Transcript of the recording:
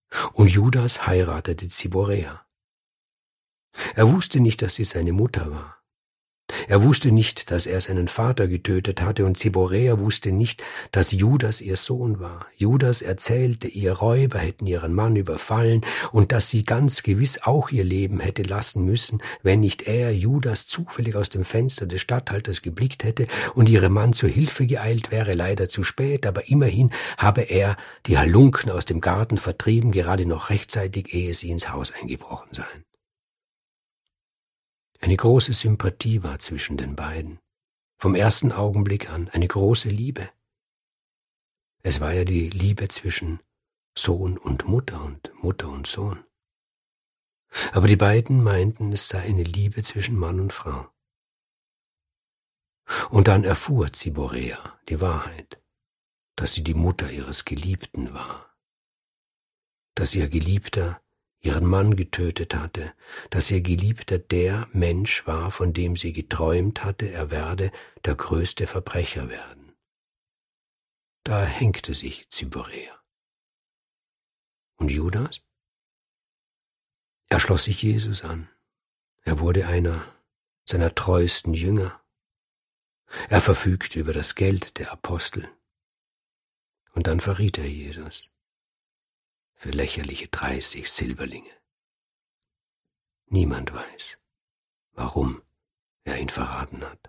Und Judas heiratete Ziborea. Er wusste nicht, dass sie seine Mutter war. Er wusste nicht, dass er seinen Vater getötet hatte, und Ziborea wusste nicht, dass Judas ihr Sohn war. Judas erzählte ihr, Räuber hätten ihren Mann überfallen und dass sie ganz gewiss auch ihr Leben hätte lassen müssen, wenn nicht er, Judas, zufällig aus dem Fenster des Statthalters geblickt hätte und ihrem Mann zur Hilfe geeilt wäre, leider zu spät, aber immerhin habe er die Halunken aus dem Garten vertrieben, gerade noch rechtzeitig, ehe sie ins Haus eingebrochen seien. Eine große Sympathie war zwischen den beiden, vom ersten Augenblick an eine große Liebe. Es war ja die Liebe zwischen Sohn und Mutter und Sohn. Aber die beiden meinten, es sei eine Liebe zwischen Mann und Frau. Und dann erfuhr Ziborea die Wahrheit, dass sie die Mutter ihres Geliebten war, dass ihr Geliebter ihren Mann getötet hatte, dass ihr Geliebter der Mensch war, von dem sie geträumt hatte, er werde der größte Verbrecher werden. Da hängte sich Ziborea. Und Judas? Er schloss sich Jesus an. Er wurde einer seiner treuesten Jünger. Er verfügte über das Geld der Apostel. Und dann verriet er Jesus für lächerliche 30 Silberlinge. Niemand weiß, warum er ihn verraten hat.